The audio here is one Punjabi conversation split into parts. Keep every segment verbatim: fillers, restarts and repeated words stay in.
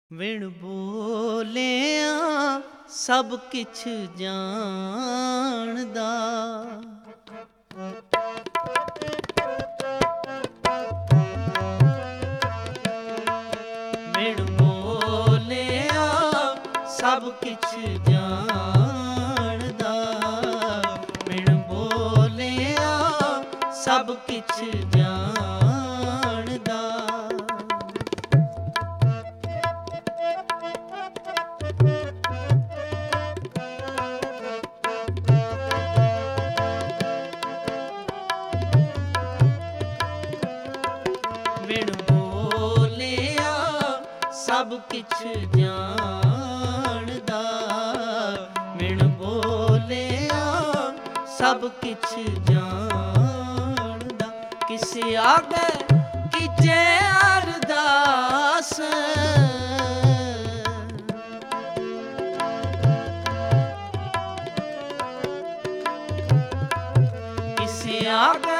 ਵਿਣ ਬੋਲਿਆ ਸਭ ਕਿਛ ਜਾਣਦਾ। ਵਿਣ ਬੋਲਿਆ ਸਭ ਕਿਛ ਜਾਣਦਾ। ਵਿਣ ਬੋਲਿਆ ਸਭ ਕਿਛ ਜਾਣਦਾ। ਵਿਣ ਬੋਲਿਆ ਸਭ ਕਿਛ ਜਾਣਦਾ। ਵਿਣ ਬੋਲਿਆ ਸਭ ਕਿਛ ਜਾਣਦਾ। ਕਿਸ ਆਗੇ ਕੀਜੈ ਅਰਦਾਸ। ਕਿਸ ਆਗੇ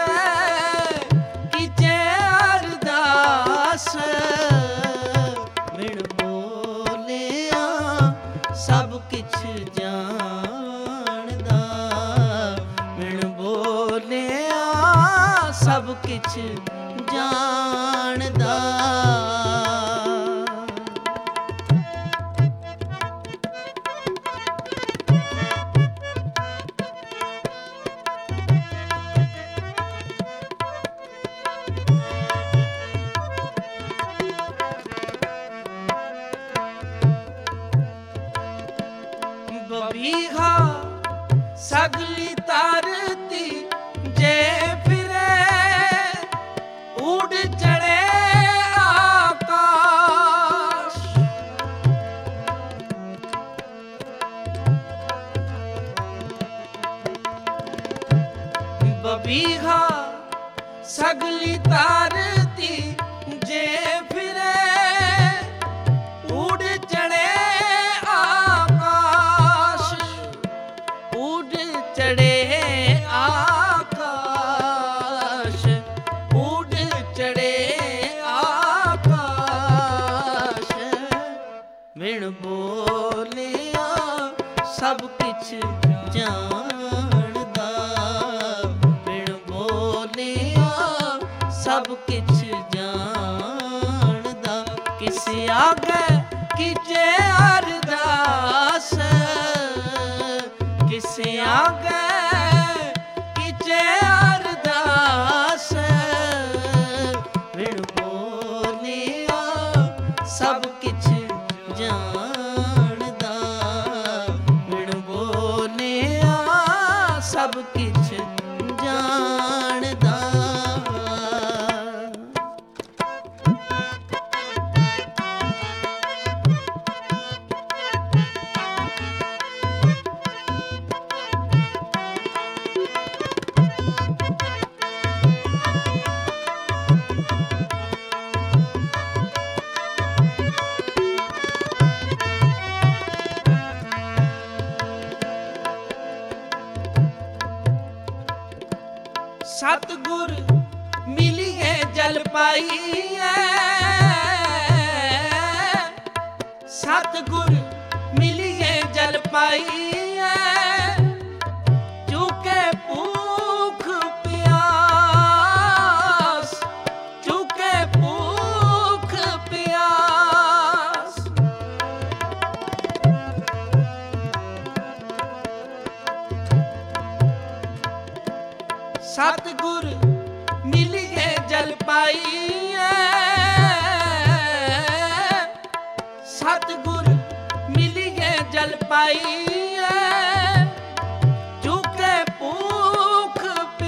ਵਿਣ ਬੋਲਿਆ ਸਭ ਕਿਛ ਜਾਣਦਾ। ਵਿਣ ਬੋਲਿਆ ਸਭ ਕਿਛ ਜਾਣਦਾ। ਬਬੀਹਾ ਸਗਲੀ ਧਰਤੀ ਜੇ ਫਿਰੇ ਉੱਡ ਚੜੇ ਆਕਾਸ਼। ਬਬੀਹਾ ਸਗਲੀ ਧਰਤੀ ਜੇ ਫਿਰੇ ਉੱਡ ਚੜੇ ਚੜੇ ਆਕਾਸ਼। ਉੱਡ ਚੜੇ ਆਕਾਸ਼। ਵਿਣ ਬੋਲਿਆ ਸਭ ਕਿਛ ਜਾਣਦਾ। ਵਿਣ ਬੋਲਿਆ ਸਭ ਕਿਛ ਜਾਣਦਾ। ਕਿਸ ਆਗੇ ਕੀਜੈ ਅਰਦਾਸ। ਕਿਸ ਆਗੇ ਕੀਜੈ ਅਰਦਾਸ। ਵਿਣ ਬੋਲਿਆ ਸਭ ਕਿਛ ਜਾਣਦਾ। ਵਿਣ ਬੋਲਿਆ ਸਭ ਕਿਛ ਜਾਣਦਾ। ਸਤਿਗੁਰ ਮਿਲੀਏ ਜਲ ਪਾਈਐ। ਸਤਿਗੁਰ ਮਿਲੀਏ ਜਲ ਪਾਈਐ। ਚੁਕੇ ਭੂਖ ਪਿਆਸ। ਚੁਕੇ ਭੂਖ ਪਿਆਸ। ਸਤਿਗੁਰ ਮਿਲੀਏ ਜਲ ਪਾਈਐ। ਸਤਿਗੁਰ ਮਿਲੀਏ ਜਲ ਪਾਈਐ। ਚੁਕੇ ਭੂਖ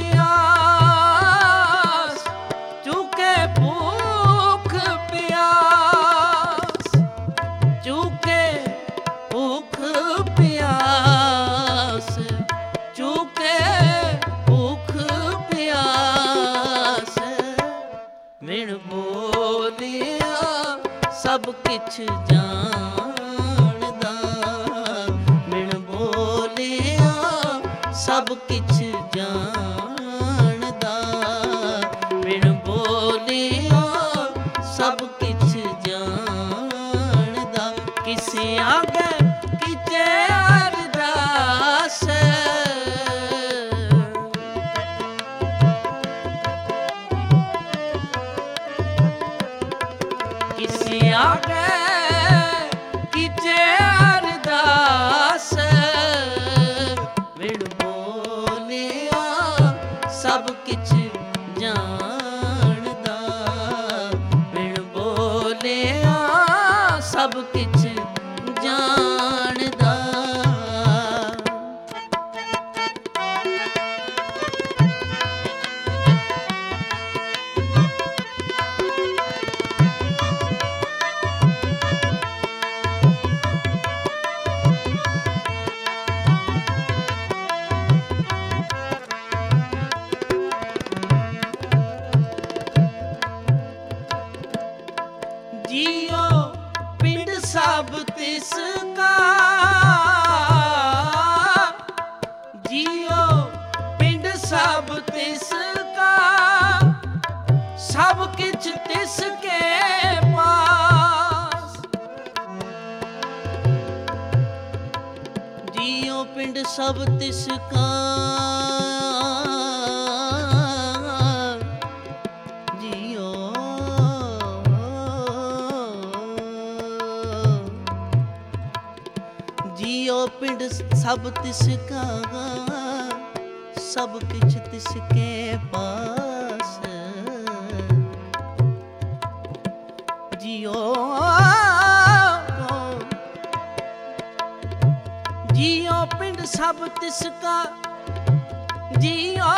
ਪਿਆਸ। ਚੁਕੇ ਭੂਖ ਪਿਆਸ। ਚੁਕੇ ਭੂਖ ਪਿਆਸ। ਚੁਕੇ ਵਿਣ ਬੋਲਿਆ ਸਭ ਕਿਛ ਜਾਣਦਾ। ਵਿਣ ਬੋਲਿਆ ਸਭ ਕਿਛ ਜਾਣਦਾ। ਵਿਣ ਬੋਲਿਆ ਸਭ ਕਿਛ ਜਾਣਦਾ। किसी आगे कीचे अरदास किसी आगे कीचे अरदास विण बोलिया सब किछ जानदा विण बोलिया सब किछ जानदा जियो पिंड सब तिसका जियो पिंड सब तिसका सब किछ तिसके पास जियो पिंड सब तिसका जियो जियो पिंड सब तिसका सब किछ तिसके पास जियो जियो पिंड सब तिसका जियो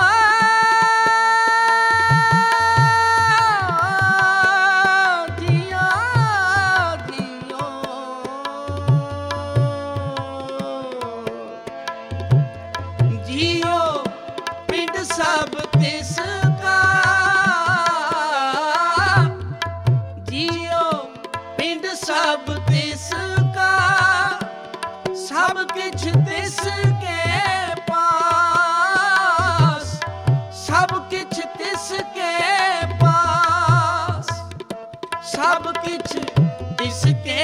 जियो पिंड सब तिसका जियो पिंड सब तिसका सब किछ तिसके पास सब किछ तिसके पास सब किछ तिसके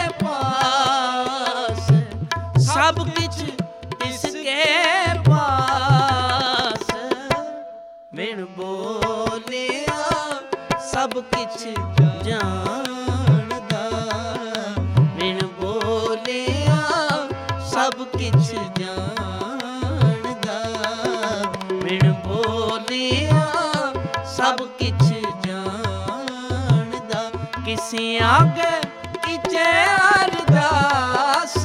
पास सब किछ तिसके पास बिन बोलिया सब किछ जानदा बिन बोलिया सब किछ जानदा बिन बोलिया सब किछ जानदा किसी आगे कीचे अरदास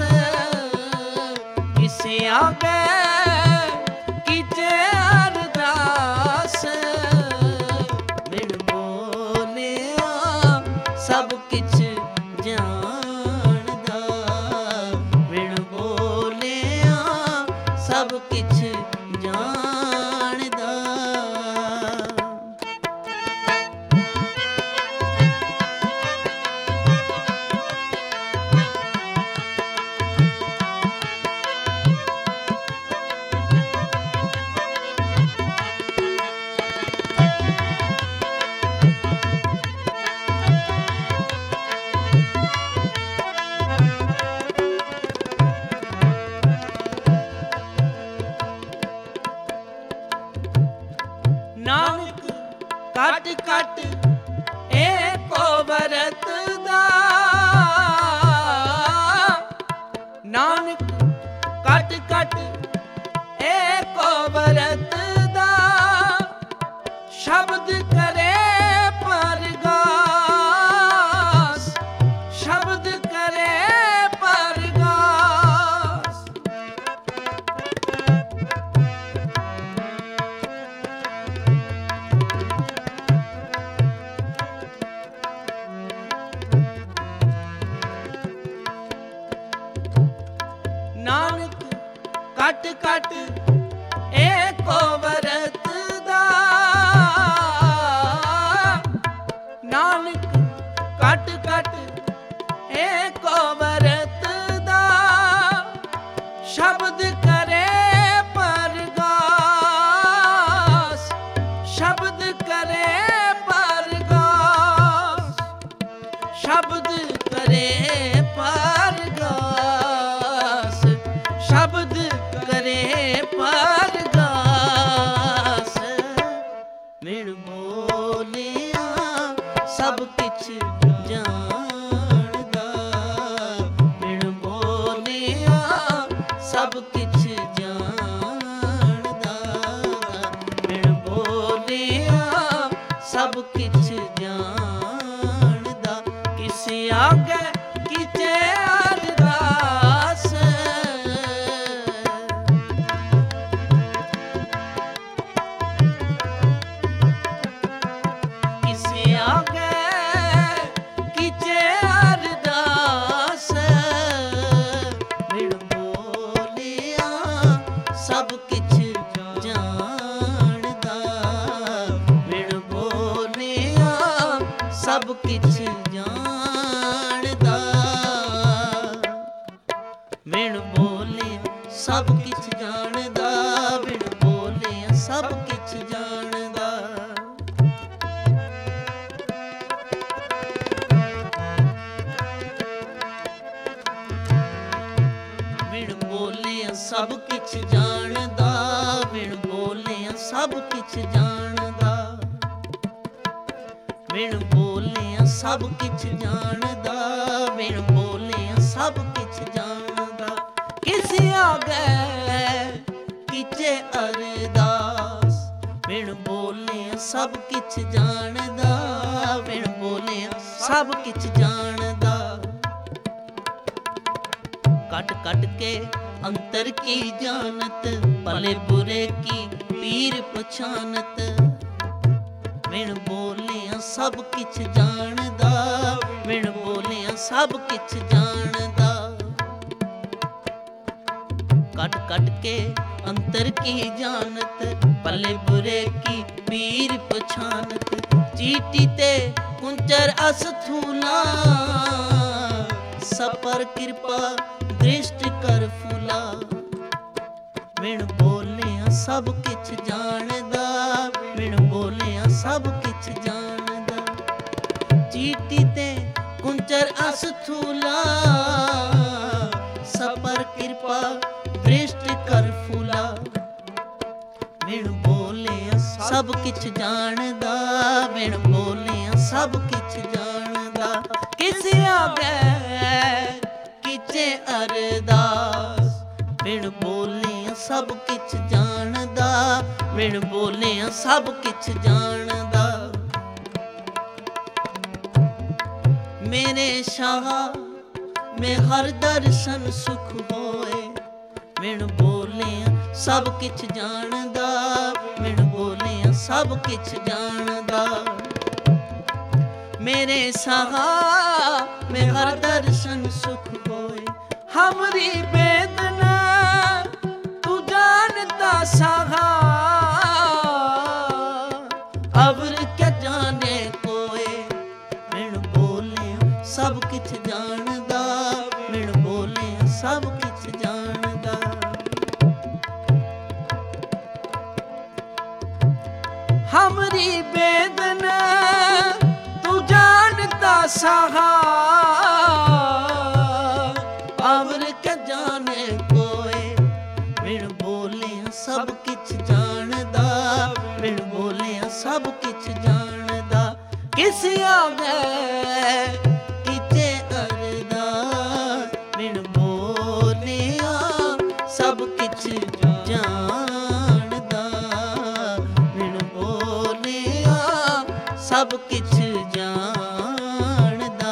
किसी आगे कीचे अरदास बिन बोलिया सब किछ जानदा बिन बोलिया सब किछ जानदा नानक कट कट एको वरत दा नानक कट कट एको वरत दा शब्द करे परगास शब्द करे परगास नानक कट कट एको वरत दा नानक कट कट एको वरत दा शब्द करे परगास शब्द करे परगास शब्द करे परगास ਕੀਚੇ ਅਰਦਾਸ। ਕਿਸੇ ਆਗੇ ਕੀਚੇ ਅਰਦਾਸ। ਬਿਨ ਬੋਲਿਆ ਸਭ ਕਿਛ ਜਾਣਦਾ। ਬਿਨ ਬੋਲਿਆ ਸਭ ਕਿਛ ਜਾਣਦਾ। ਬਿਨ ਬੋਲੇ ਸਭ ਕਿਛ ਜਾਣਦਾ। ਬਿਨ ਬੋਲੇ ਸਭ ਕਿਛ ਜਾਣਦਾ। ਬਿਨ ਬੋਲੇ ਸਭ ਕਿਛ ਜਾਣਦਾ। ਬਿਨ ਬੋਲੇ ਸਭ ਕਿਛ ਜਾਣਦਾ। ਬਿਨ ਬੋਲੇ ਸਭ ਕਿਛ ਜਾਣਦਾ। ਬਿਨ ਬੋਲੇ ਸਭ ਕਿਛ ਜਾਣਦਾ। ਕਿਸ ਆਗੇ ਕੀਚੇ ਅਰਦਾਸ। ਬਿਨ ਬੋਲੇ ਸਭ ਕਿਛ ਜਾਣਦਾ। ਬਿਨ ਬੋਲੇ ਸਭ ਕਿਛ ਜਾਣਦਾ। ਕੱਟ ਕੱਟ ਕੇ ਅੰਤਰ ਕੀ ਜਾਣਤ। ਭਲੇ ਬੁਰੇ ਕੀ ਪੀਰ ਪਛਾਨਤ। ਬਿਨ ਬੋਲਿਆ ਸਭ ਕਿਛ ਜਾਣਦਾ। ਬਿਨ ਬੋਲਿਆ ਸਭ ਕਿਛ ਜਾਣਦਾ। ਕੱਟ ਕੱਟ ਕੇ ਅੰਤਰ ਕੀ ਜਾਣਤ। ਭਲੇ ਬੁਰੇ ਕੀ ਪੀਰ ਪਛਾਨਤ। ਚੀਟੀ ਤੇ ਕੁੰਚਰ ਅਸਥੂਲਾ। ਸਪਰ ਕਿਰਪਾ ਦ੍ਰਿਸ਼ਟ ਕਰ ਫੂਲਾ। ਬਿਨ ਬੋਲਿਆ ਸਭ ਕਿਛ ਜਾਣਦਾ। ਬਿਨ ਬੋਲਿਆ ਸਭ ਕਿਛ ਜਾਣਦਾ। ਚੀਟੀ ਤੇ ਕੁੰਚਰ ਅਸਥੂਲਾ। ਸਪਰ ਕਿਰਪਾ ਦ੍ਰਿਸ਼ਟ ਕਰ ਫੂਲਾ। ਬਿਨ ਬੋਲਿਆ ਸਭ ਕਿਛ ਜਾਣਦਾ। ਬਿਨ ਬੋਲਿਆ ਸਭ ਕਿਛ ਜਾਣਦਾ। ਕਿਸ ਆਗੇ ਕੀਚੇ ਅਰਦਾਸ। ਬਿਨ ਬੋਲਿਆ ਸਭ ਕਿਛ ਜਾਣਦਾ। ਬਿਨ ਬੋਲਿਆ ਸਭ ਕਿਛ ਜਾਣਦਾ। ਮੇਰੇ ਸ਼ਾਹ ਮੈਂ ਹਰ ਦਰਸ਼ਨ ਸੁਖ ਹੋਏ। ਬਿਨ ਬੋਲਿਆ ਸਭ ਕਿਛ ਜਾਣਦਾ। ਬਿਨ ਬੋਲਿਆ ਸਭ ਕਿਛ ਜਾਣਦਾ। ਮੇਰੇ ਸਾਹਾ ਮੈਂ ਹਰ ਦਰਸ਼ਨ ਸੁਖ ਹੋਏ। ਹਮਰੀ बेदना तू जानता साहा। अवर क्या जाने कोए। बिन बोले सब किछ जानदा। बिन बोले सब किछ जानदा। हमरी बेदना तू जानता साहा। अवर क्या जाने कोए। बिन बोले सब किछ जानदा। बिन बोले सब किछ जानदा। किस आगे कीचे अरदास। बिन बोलिया सब किछ जानदा। बिन बोलिया सब किछ जानदा।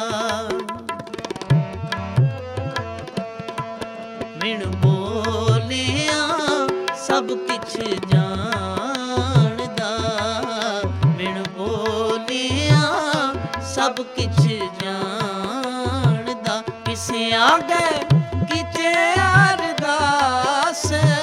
बिन बोलिया सब किछ जानदा। बिन बोलिया सब किछ जानदा। किसे आगे कीचे अरदास।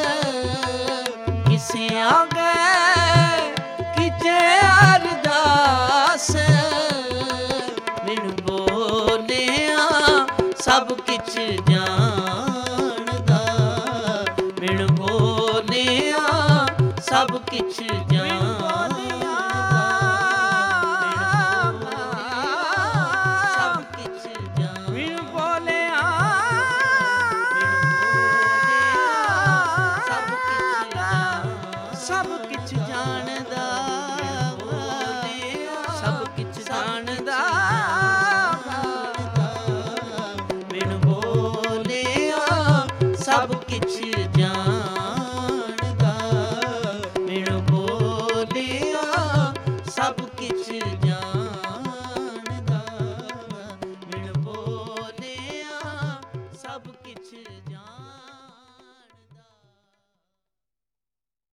किसे आगे कीचे अरदास। बिन बोलिया सब किछ जानदा। बिन बोलिया सब किछ जानदा। सब किछ जानदा। बिन बोलिया सब किछ जानदा। सब किछ जानदा। बिन बोलिया सब किछ जान